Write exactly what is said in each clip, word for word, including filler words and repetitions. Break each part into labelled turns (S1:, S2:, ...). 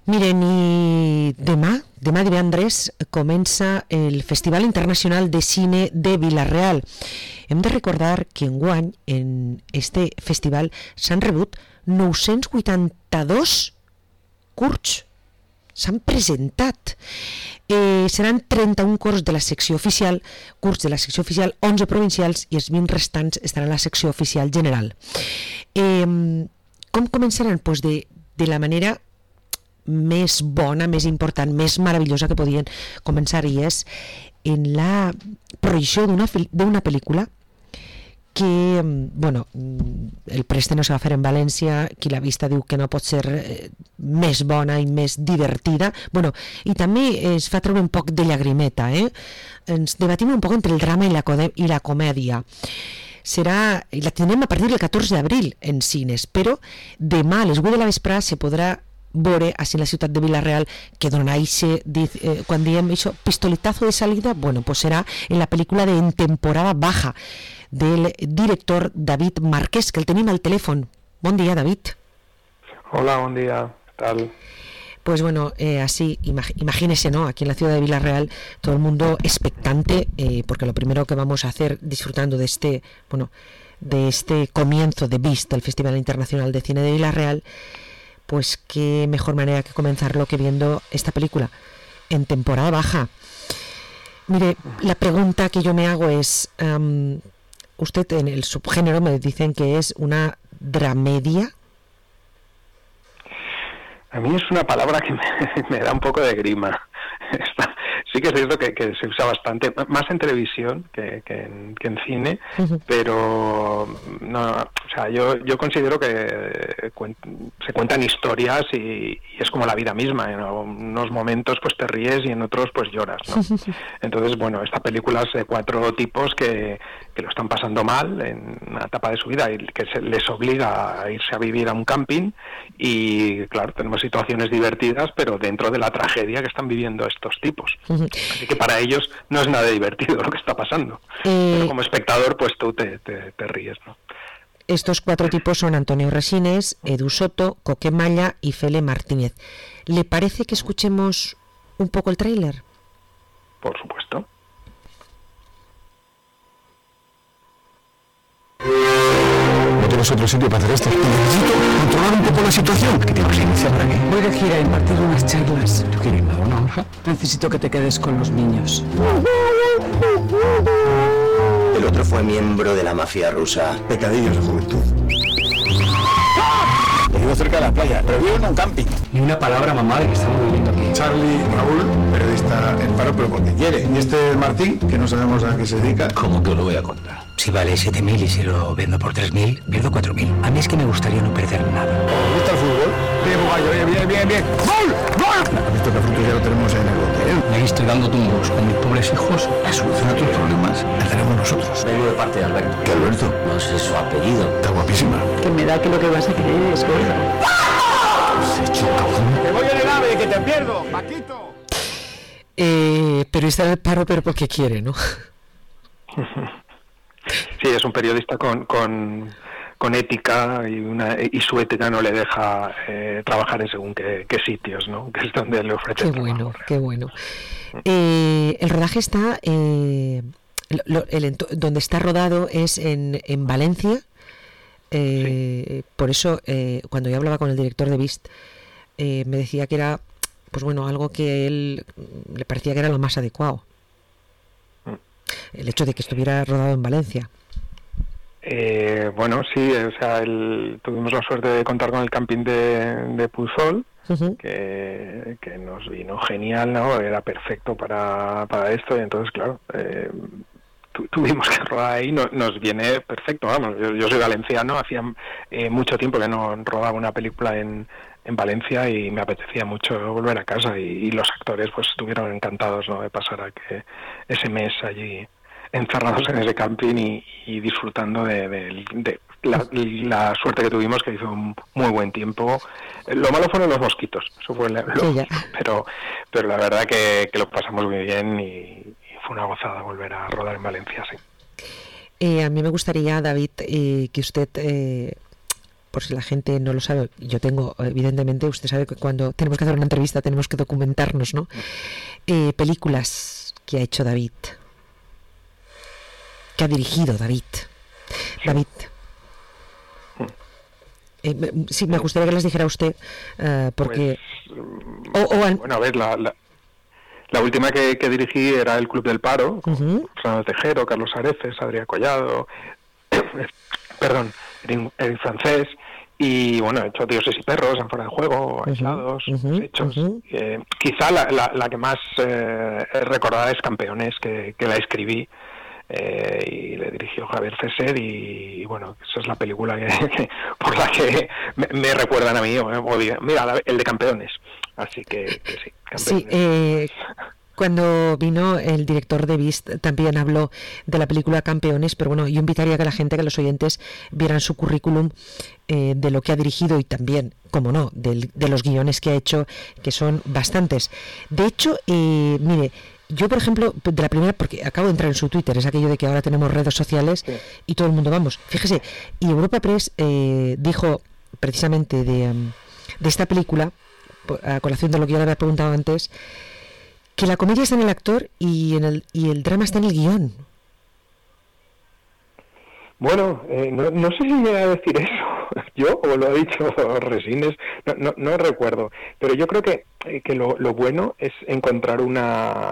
S1: Miren, i demà, demà divendres, comença el Festival Internacional de Cine de Vila-real. Hem de recordar que enguany en este festival s'han rebut nou-cents vuitanta-dos curts. S'han presentat. Eh, seran trenta-un curts de la secció oficial, curts de la secció oficial, onze provincials i els vint restants estaran a la secció oficial general. Eh, com començaran? Pues de, de la manera més bona, més important, més meravellosa que podien començar, i és en la projecció d'una, d'una pel·lícula que, bueno, el preestreno se va fer en València, qui l'ha vista diu que no pot ser eh, més bona i més divertida, bueno, i també es fa treure un poc de llagrimeta, eh? Ens debatim un poc entre el drama i la, i la comèdia. Serà, i la tindrem a partir del catorze d'abril en cines, però demà a les vuit de la vesprada se podrà veure així en la ciutat de Vila-real, que donarà ixe, eh, quan diem això, pistoletazo de salida, bueno, pues serà en la pel·lícula de En temporada baja del director David Marqués, que el tenim al telèfon. Bon dia, David.
S2: Hola, bon dia, ¿qué tal?
S1: Pues bueno, eh, así, imag imagínese, ¿no? Aquí en la ciudad de Vila-real, todo el mundo expectante, eh, porque lo primero que vamos a hacer, disfrutando de este, bueno, de este comienzo de Beast, del Festival Internacional de Cine de Vila-real, pues qué mejor manera que comenzarlo que viendo esta película en temporada baja. Mire, la pregunta que yo me hago es, um, usted en el subgénero me dicen que es una dramedia.
S2: A mí es una palabra que me, me da un poco de grima. Sí que es cierto que, que se usa bastante, más en televisión que, que, en, que en cine, uh-huh. pero no, o sea, yo, yo considero que cuen, se cuentan historias y, y es como la vida misma. En unos momentos pues te ríes y en otros pues lloras, ¿no? Entonces, bueno, esta película es de cuatro tipos que, que lo están pasando mal en una etapa de su vida y que se les obliga a irse a vivir a un camping y, claro, tenemos situaciones divertidas, pero dentro de la tragedia que están viviendo estos tipos. Uh-huh. Así que para ellos no es nada divertido lo que está pasando. Eh... Pero como espectador, pues tú te, te, te ríes, ¿no?
S1: Estos cuatro tipos son Antonio Resines, Edu Soto, Coque Malla y Fele Martínez. ¿Le parece que escuchemos un poco el tráiler?
S2: Por supuesto.
S3: No tienes otro sitio para hacer esto. Necesito controlar un poco la situación. ¿Qué tienes inicia para qué?
S4: Voy de gira a impartir unas charlas.
S3: ¿Tú quieres nada, no?
S4: Necesito que te quedes con los niños.
S5: El otro fue miembro de la mafia rusa.
S3: Pecadillos de juventud. Vivo cerca de la playa, pero vivo en un camping.
S4: Ni una palabra, mamá, de que estamos viviendo aquí.
S3: Charlie, Raúl, periodista en paro, pero porque quiere. Y este es Martín, que no sabemos a qué se dedica.
S6: ¿Cómo que lo voy a contar? Si vale siete mil y si lo vendo por tres mil, pierdo cuatro mil. A mí es que me gustaría no perder nada.
S3: ¿Os gusta el fútbol? Bien, Bugallo, bien, bien, bien, bien. ¡Gol! ¡Gol! ¿Has visto que frutos ya lo tenemos en el hotel?
S6: Me estoy dando tumbos con mis pobres hijos.
S3: La solución a tus problemas la tenemos nosotros.
S5: Vengo de parte de Alberto.
S3: ¿Qué Alberto?
S5: No sé su apellido.
S3: Está guapísima.
S4: Que me da que lo que vas a creer es gordo.
S3: ¡Que voy en el AVE, que te pierdo! ¡Paquito!
S1: Eh, pero está en el paro, pero porque quiere, ¿no?
S2: Sí, es un periodista con, con, con ética y, una, y su ética no le deja eh, trabajar en según qué, qué sitios, ¿no? Que es donde le ofrecen
S1: Qué bueno,
S2: trabajo.
S1: qué bueno. Eh, el rodaje está, eh, lo, el, donde está rodado es en, en Valencia. Eh, sí. Por eso, eh, cuando yo hablaba con el director de Beast, eh, me decía que era, pues bueno, algo que él le parecía que era lo más adecuado. El hecho de que estuviera rodado en Valencia.
S2: Eh, bueno, sí, o sea, el, tuvimos la suerte de contar con el camping de, de Pusol, uh-huh. que, que nos vino genial, ¿no? Era perfecto para, para esto y entonces, claro, eh, tu, tuvimos que rodar ahí, no, nos viene perfecto, vamos, yo, yo soy valenciano, hacía eh, mucho tiempo que no rodaba una película en, en Valencia y me apetecía mucho volver a casa y, y los actores pues estuvieron encantados, ¿no? De pasar a que ese mes allí encerrados en ese camping y, y disfrutando de, de, de la, la suerte que tuvimos, que hizo un muy buen tiempo. Lo malo fueron los mosquitos, eso fue lo,
S1: sí,
S2: pero pero la verdad que, que lo pasamos muy bien y, y fue una gozada volver a rodar en Valencia, sí.
S1: Eh, a mí me gustaría, David, eh, que usted eh, por si la gente no lo sabe, yo tengo, evidentemente, usted sabe que cuando tenemos que hacer una entrevista tenemos que documentarnos, ¿no? Eh, películas que ha hecho David, que ha dirigido David. David. Eh, sí, me gustaría que las dijera usted, uh, porque...
S2: Pues,
S1: o, o al...
S2: Bueno, a ver, la... la... La última que, que dirigí era El Club del Paro, con uh-huh. Fernando Tejero, Carlos Areces, Adrián Collado, perdón, Eric Francés, y bueno, he hecho Dioses y Perros, En Fuera de Juego, uh-huh. Aislados, uh-huh. Hechos. Uh-huh. Eh, quizá la, la, la que más eh, recordada es Campeones, que, que la escribí eh, y le dirigió Javier Fesser, y, y bueno, esa es la película que, que, por la que me, me recuerdan a mí, o, o, mira, el de Campeones. Así que, que sí.
S1: Sí, eh, cuando vino el director de Beast también habló de la película Campeones, pero bueno, yo invitaría a que la gente, que los oyentes vieran su currículum eh, de lo que ha dirigido y también, como no, de, de los guiones que ha hecho, que son bastantes. De hecho, eh, mire, yo por ejemplo, de la primera, porque acabo de entrar en su Twitter, es aquello de que ahora tenemos redes sociales sí. y todo el mundo vamos, fíjese, y Europa Press eh, dijo precisamente de, um, de esta película, a colación de lo que yo le había preguntado antes, que la comedia está en el actor y en el y el drama está en el guión.
S2: Bueno, eh, no, no sé si llega a decir eso yo o lo ha dicho Resines, no, no, no recuerdo, pero yo creo que, que lo, lo bueno es encontrar una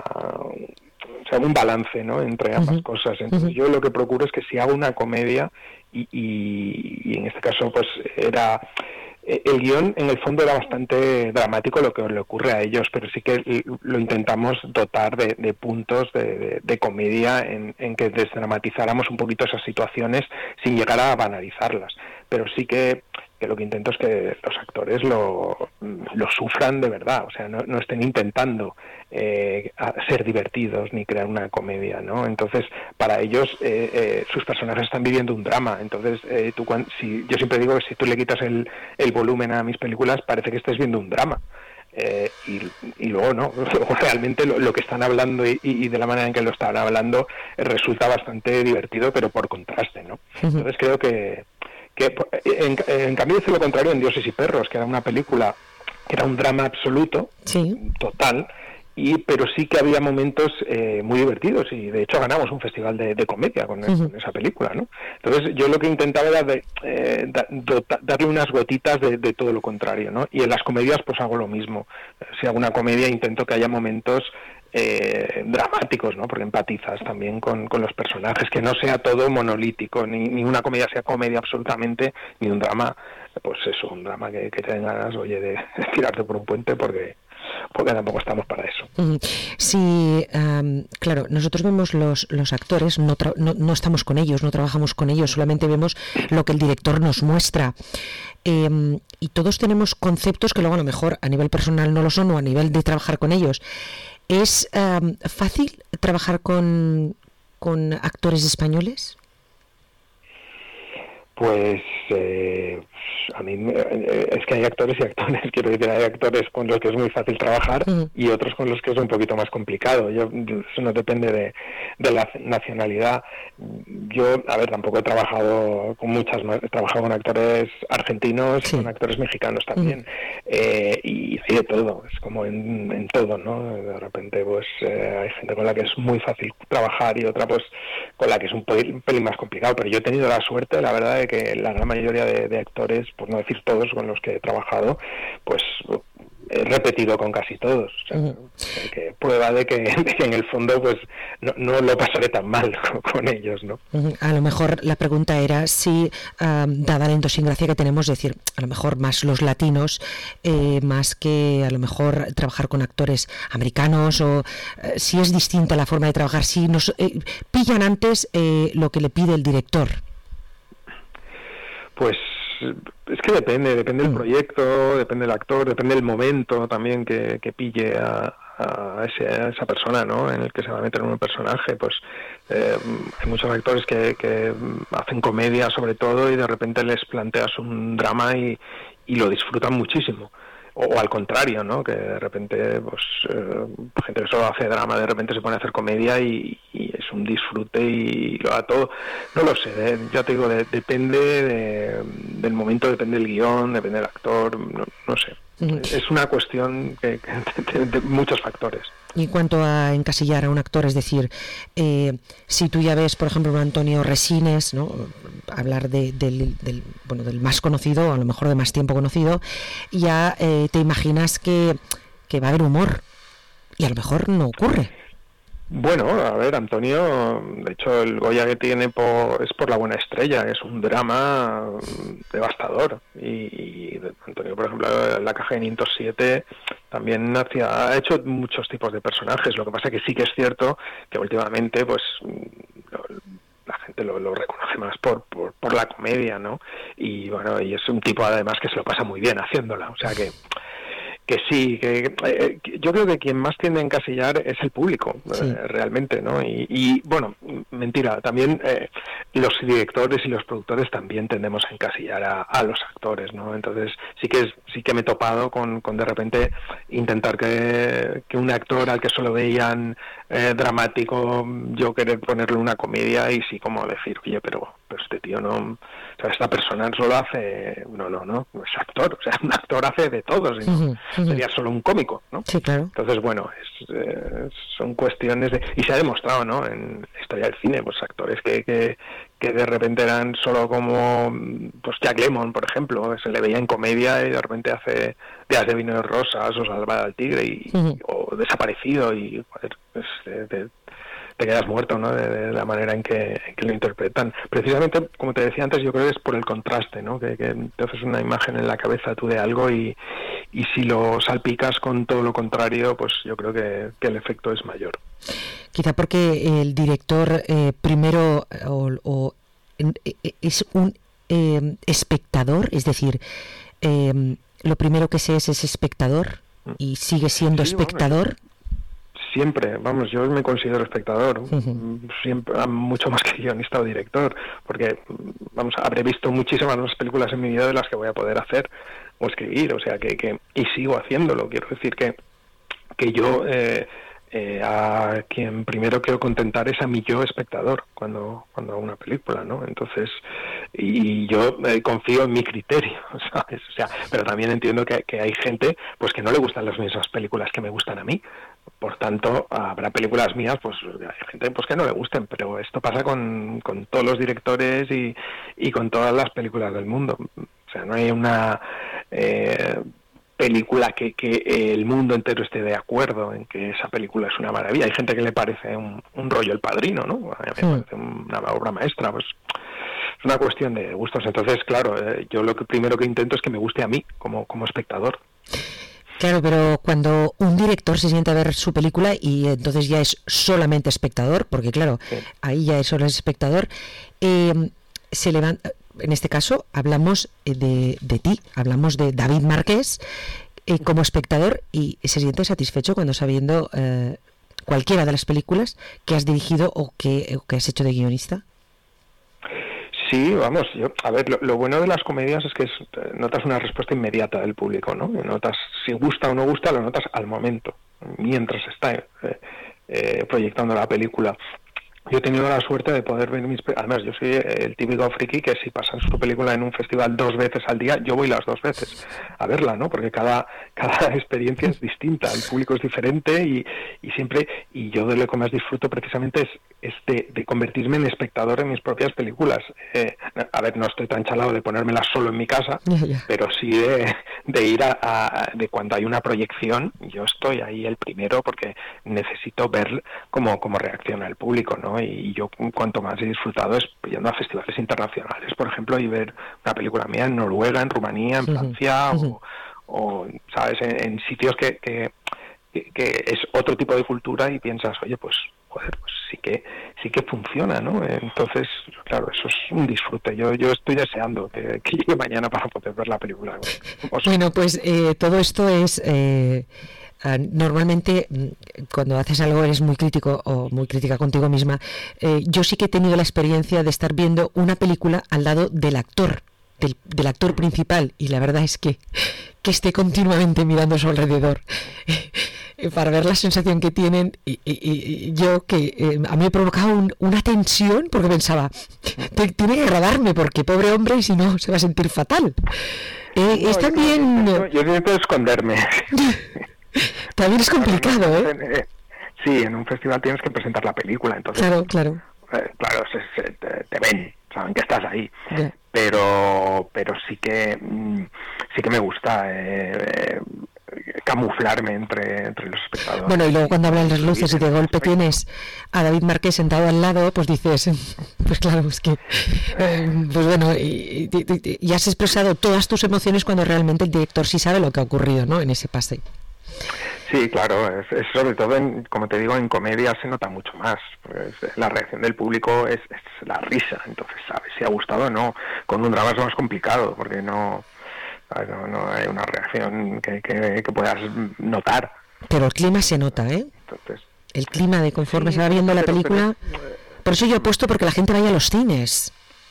S2: o sea, un balance, ¿no?, entre ambas uh-huh. cosas. Entonces uh-huh. yo lo que procuro es que si hago una comedia y, y, y en este caso pues era... El guión, en el fondo, era bastante dramático lo que le ocurre a ellos, pero sí que lo intentamos dotar de, de puntos de, de, de comedia en, en que desdramatizáramos un poquito esas situaciones sin llegar a banalizarlas. Pero sí que, que lo que intento es que los actores lo, lo sufran de verdad, o sea, no, no estén intentando eh, ser divertidos ni crear una comedia, ¿no? Entonces, para ellos, eh, eh, sus personajes están viviendo un drama. Entonces, eh, tú, cuando, si, yo siempre digo que si tú le quitas el, el volumen a mis películas, parece que estés viendo un drama. Eh, y, y luego no, luego realmente lo, lo que están hablando y, y de la manera en que lo están hablando eh, resulta bastante divertido, pero por contraste, ¿no? Entonces creo que que en, en cambio hice lo contrario en Dioses y Perros, que era una película que era un drama absoluto, sí. total, y pero sí que había momentos eh, muy divertidos, y de hecho ganamos un festival de, de comedia con, uh-huh. con esa película, ¿no? Entonces yo lo que intentaba era de, eh, da, dota, darle unas gotitas de, de todo lo contrario, ¿no? Y en las comedias pues hago lo mismo. Si hago una comedia intento que haya momentos Eh, dramáticos, ¿no? Porque empatizas también con, con los personajes, que no sea todo monolítico, ni, ni una comedia sea comedia absolutamente, ni un drama, pues eso, un drama que, que te den ganas, oye, de tirarte por un puente, porque porque tampoco estamos para eso.
S1: Sí, um, claro, nosotros vemos los, los actores, no, tra- no, no estamos con ellos, no trabajamos con ellos, solamente vemos lo que el director nos muestra. Eh, y todos tenemos conceptos que luego a lo mejor a nivel personal no lo son, o a nivel de trabajar con ellos. ¿Es um, fácil trabajar con, con actores españoles?
S2: Pues eh, a mí eh, es que hay actores y actores, quiero decir, hay actores con los que es muy fácil trabajar uh-huh. y otros con los que es un poquito más complicado. Yo, eso no depende de, de la nacionalidad. Yo, a ver, tampoco he trabajado con muchas más, he trabajado con actores argentinos, sí. con actores mexicanos también, uh-huh. eh, y hay de todo, es como en, en todo, ¿no? De repente pues eh, hay gente con la que es muy fácil trabajar y otra pues con la que es un pelín, un pelín más complicado, pero yo he tenido la suerte, la verdad, de que la gran mayoría de, de actores, por no decir todos con los que he trabajado, pues he repetido con casi todos, o sea, uh-huh. que prueba de que, de que en el fondo pues no, no lo pasaré tan mal con, con ellos, ¿no?
S1: Uh-huh. A lo mejor la pregunta era si, um, dada la idiosincrasia que tenemos, es decir, a lo mejor más los latinos, eh, más que a lo mejor trabajar con actores americanos, o eh, si es distinta la forma de trabajar, si nos eh, pillan antes eh, lo que le pide el director.
S2: Pues es que depende, depende del proyecto, depende del actor, depende del momento también que, que pille a, a, ese, a esa persona, ¿no?, en el que se va a meter en un personaje. Pues eh, hay muchos actores que, que hacen comedia sobre todo y de repente les planteas un drama y, y lo disfrutan muchísimo. o, o al contrario, ¿no? Que de repente, pues, eh, gente que solo hace drama, de repente se pone a hacer comedia y, y es un disfrute y lo da todo. No lo sé, ¿eh? Ya te digo, de, depende de, del momento, depende del guión, depende del actor, no, no sé. Uh-huh. Es una cuestión que, que de, de muchos factores.
S1: Y en cuanto a encasillar a un actor, es decir, eh, si tú ya ves, por ejemplo, un Antonio Resines, ¿no? Hablar de, del, del, bueno, del más conocido, a lo mejor de más tiempo conocido, ya eh, te imaginas que, que va a haber humor, y a lo mejor no ocurre.
S2: Bueno, a ver, Antonio, de hecho el Goya que tiene por, es por La buena estrella, es un drama devastador. Y, y Antonio, por ejemplo, en La caja de quinientos siete también hacía, ha hecho muchos tipos de personajes. Lo que pasa que sí que es cierto que últimamente, pues, lo, la gente lo, lo reconoce más por, por, por la comedia, ¿no? Y bueno, y es un tipo además que se lo pasa muy bien haciéndola, o sea que... que sí, que, eh, que yo creo que quien más tiende a encasillar es el público, sí. eh, realmente, ¿no? Y, y bueno, mentira, también eh, los directores y los productores también tendemos a encasillar a, a los actores, ¿no? Entonces sí que es, sí que me he topado con, con de repente intentar que, que un actor al que solo veían eh, dramático, yo querer ponerle una comedia y sí como decir, oye, pero, pero este tío no, o sea, esta persona solo hace, no, no, no, es actor, o sea, un actor hace de todo, ¿sí? Uh-huh. Sería solo un cómico, ¿no?
S1: Sí, claro.
S2: Entonces, bueno, es, eh, son cuestiones de... Y se ha demostrado, ¿no? En la historia del cine, pues actores que, que, que de repente eran solo como... Pues Jack Lemmon, por ejemplo, se le veía en comedia y de repente hace Días de vino de rosas o Salvar al tigre y, uh-huh. o Desaparecido y... Joder, pues, de, de, te quedas muerto, ¿no? De, de la manera en que, en que lo interpretan. Precisamente, como te decía antes, yo creo que es por el contraste, ¿no? Que, que te haces una imagen en la cabeza tú de algo y, y si lo salpicas con todo lo contrario, pues yo creo que, que el efecto es mayor.
S1: Quizá porque el director eh, primero o, o es un eh, espectador, es decir, eh, lo primero que se es es espectador y sigue siendo sí, espectador.
S2: Bueno, siempre, vamos, yo me considero espectador, uh-huh. siempre, mucho más que guionista o director, porque, vamos, habré visto muchísimas más películas en mi vida de las que voy a poder hacer o escribir, o sea, que, que y sigo haciéndolo, quiero decir que, que yo eh, eh, a quien primero quiero contentar es a mi yo espectador cuando, cuando hago una película, ¿no? Entonces, y yo eh, confío en mi criterio, ¿sabes? O sea, pero también entiendo que, que hay gente pues que no le gustan las mismas películas que me gustan a mí. Por tanto, habrá películas mías, pues hay gente pues que no le gusten, pero esto pasa con, con todos los directores y, y con todas las películas del mundo. O sea, no hay una eh, película que, que el mundo entero esté de acuerdo en que esa película es una maravilla. Hay gente que le parece un, un rollo El Padrino, ¿no? A mí me sí. parece una obra maestra, pues es una cuestión de gustos. Entonces, claro, eh, yo lo que primero que intento es que me guste a mí como, como espectador.
S1: Claro, pero cuando un director se sienta a ver su película y entonces ya es solamente espectador, porque claro, sí. ahí ya es solo espectador, eh, se levanta, en este caso hablamos de, de ti, hablamos de David Marqués eh, como espectador y se siente satisfecho cuando está viendo eh, cualquiera de las películas que has dirigido o que, o que has hecho de guionista.
S2: Sí, vamos, yo, a ver, lo, lo bueno de las comedias es que es, notas una respuesta inmediata del público, ¿no? Notas si gusta o no gusta, lo notas al momento, mientras está eh, eh, proyectando la película. Yo he tenido la suerte de poder ver mis... Además, yo soy el típico friki que si pasan su película en un festival dos veces al día, yo voy las dos veces a verla, ¿no? Porque cada cada experiencia es distinta, el público es diferente y, y siempre... Y yo de lo que más disfruto precisamente es, es de, de convertirme en espectador en mis propias películas. Eh, a ver, no estoy tan chalado de ponérmelas solo en mi casa, pero sí de, de ir a, a... de cuando hay una proyección, yo estoy ahí el primero porque necesito ver cómo, cómo reacciona el público, ¿no? Y yo cuanto más he disfrutado es yendo a festivales internacionales, por ejemplo, y ver una película mía en Noruega, en Rumanía, en Francia, uh-huh. o, o, ¿sabes?, en, en sitios que, que, que es otro tipo de cultura y piensas, oye, pues, joder, pues sí que sí que funciona, ¿no? Entonces, claro, eso es un disfrute. Yo yo estoy deseando que, que llegue mañana para poder ver la película.
S1: Bueno, pues eh, todo esto es... Eh... Normalmente cuando haces algo eres muy crítico o muy crítica contigo misma. Eh, yo sí que he tenido la experiencia de estar viendo una película al lado del actor, del, del actor principal, y la verdad es que que esté continuamente mirando a su alrededor para ver la sensación que tienen, y, y, y yo que eh, a mí me provocaba un, una tensión porque pensaba, tiene que agradarme porque pobre hombre, y si no se va a sentir fatal. Eh,
S2: no,
S1: es también...
S2: Yo, yo intento esconderme.
S1: También es complicado, ¿eh?
S2: Sí, en un festival tienes que presentar la película, entonces...
S1: Claro, claro.
S2: Eh, claro, se, se, te, te ven, saben que estás ahí.
S1: Yeah.
S2: Pero pero sí que sí que me gusta eh, eh, camuflarme entre, entre los espectadores.
S1: Bueno, y luego cuando hablan las luces y de golpe tienes a David Marqués sentado al lado, pues dices, pues claro, es que, eh, pues bueno, y, y, y, y has expresado todas tus emociones cuando realmente el director sí sabe lo que ha ocurrido, ¿no?, en ese pase.
S2: Sí, claro, es, es sobre todo, en, como te digo, en comedia se nota mucho más. Pues la reacción del público es, es la risa, entonces sabes si ha gustado o no. Con un drama es más complicado porque no, no, no hay una reacción que, que, que puedas notar.
S1: Pero el clima se nota, ¿eh?
S2: Entonces,
S1: el clima de conforme
S2: sí,
S1: se va viendo la
S2: pero,
S1: película.
S2: Pero,
S1: por eso yo he puesto porque la gente vaya a los cines.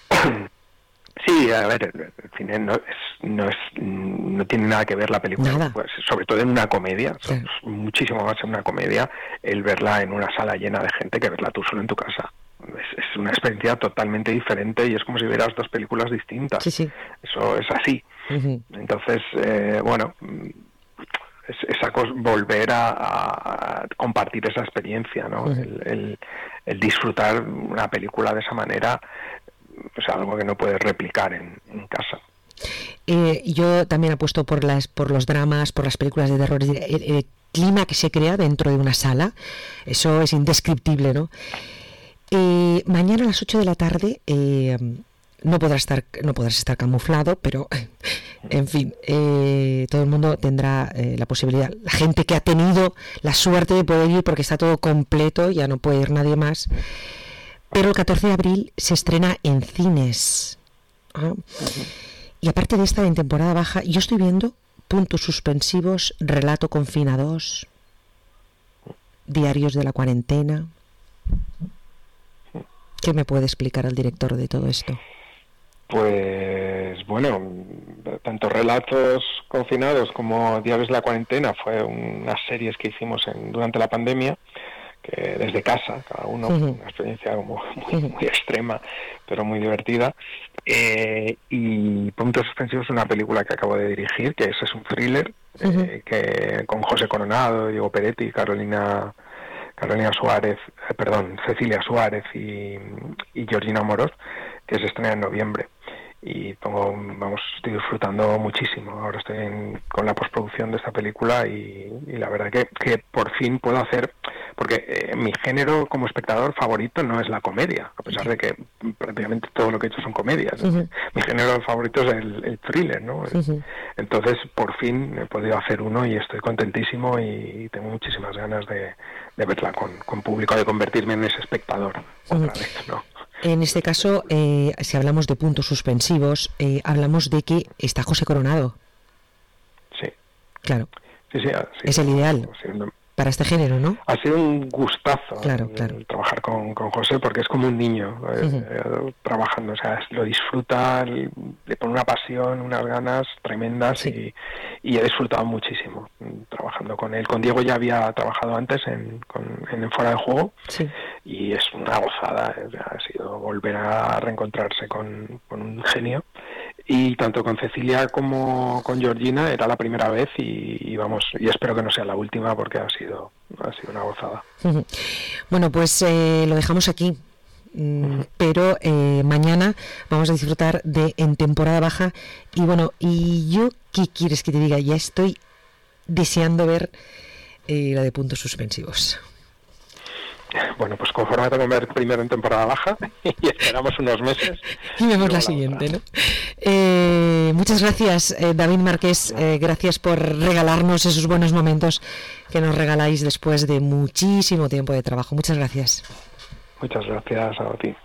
S2: Sí, a ver, el cine no es, no es, no tiene nada que ver la película, pues, sobre todo en una comedia, sí. Es muchísimo más en una comedia el verla en una sala llena de gente que verla tú solo en tu casa. Es, es una experiencia totalmente diferente y es como si vieras dos películas distintas.
S1: Sí, sí.
S2: Eso es así.
S1: Uh-huh.
S2: Entonces, eh, bueno, es, esa cosa, volver a, a compartir esa experiencia, ¿no? Uh-huh. el, el, el disfrutar una película de esa manera. Pues algo que no puedes replicar en, en casa.
S1: Eh, yo también apuesto por las por los dramas, por las películas de terror, el, el clima que se crea dentro de una sala, eso es indescriptible, ¿no? Eh, mañana a las ocho de la tarde eh, no podrás estar no podrás estar camuflado, pero en fin, eh, todo el mundo tendrá eh, la posibilidad. La gente que ha tenido la suerte de poder ir porque está todo completo, ya no puede ir nadie más. Pero el catorce de abril se estrena en cines. ¿Ah? Uh-huh. Y aparte de estar en temporada baja, yo estoy viendo Puntos Suspensivos, Relato Confinados, Diarios de la Cuarentena. ¿Qué me puede explicar el director de todo esto?
S2: Pues bueno, tanto Relatos Confinados como Diarios de la Cuarentena fue unas series que hicimos en, durante la pandemia, que desde casa, cada uno, uh-huh. Una experiencia como muy, muy extrema, pero muy divertida. Eh, y Puntos Suspensivos es una película que acabo de dirigir, que ese es un thriller, uh-huh. eh, que con José Coronado, Diego Peretti, Carolina Carolina Suárez, eh, perdón, Cecilia Suárez y, y Georgina Moros, que se estrena en noviembre. Y pongo, vamos, estoy disfrutando muchísimo. Ahora estoy en, con la postproducción de esta película y, y la verdad que, que por fin puedo hacer, porque eh, mi género como espectador favorito no es la comedia, a pesar de que prácticamente todo lo que he hecho son comedias. Uh-huh. Mi género favorito es el, el thriller, ¿no? Uh-huh. Entonces, por fin he podido hacer uno y estoy contentísimo y tengo muchísimas ganas de, de verla con, con público, de convertirme en ese espectador otra uh-huh. vez, ¿no?
S1: En este caso, eh, si hablamos de puntos suspensivos, eh, hablamos de que está José Coronado.
S2: Sí.
S1: Claro.
S2: Sí, sí, sí.
S1: Es el ideal sí, no, para este género, ¿no?
S2: Ha sido un gustazo
S1: claro,
S2: el,
S1: claro.
S2: el trabajar con, con José, porque es como un niño eh, uh-huh. eh, trabajando. O sea, lo disfruta, le pone una pasión, unas ganas tremendas sí. y, y he disfrutado muchísimo trabajando con él. Con Diego ya había trabajado antes en, con, en Fuera de Juego
S1: sí.
S2: y es una gozada. O sea, ha sido volver a reencontrarse con, con un genio. Y tanto con Cecilia como con Georgina era la primera vez y, y vamos, y espero que no sea la última porque ha sido ha sido una gozada.
S1: Uh-huh. Bueno, pues eh, lo dejamos aquí, mm, uh-huh. pero eh, mañana vamos a disfrutar de En Temporada Baja y bueno, y yo, ¿qué quieres que te diga? Ya estoy deseando ver eh, la de Puntos Suspensivos.
S2: Bueno, pues conforme con ver primero En Temporada Baja y esperamos unos meses.
S1: Y vemos la, la siguiente, otra. ¿no? Eh, muchas gracias, eh, David Marqués, eh, gracias por regalarnos esos buenos momentos que nos regaláis después de muchísimo tiempo de trabajo. Muchas gracias.
S2: Muchas gracias a ti.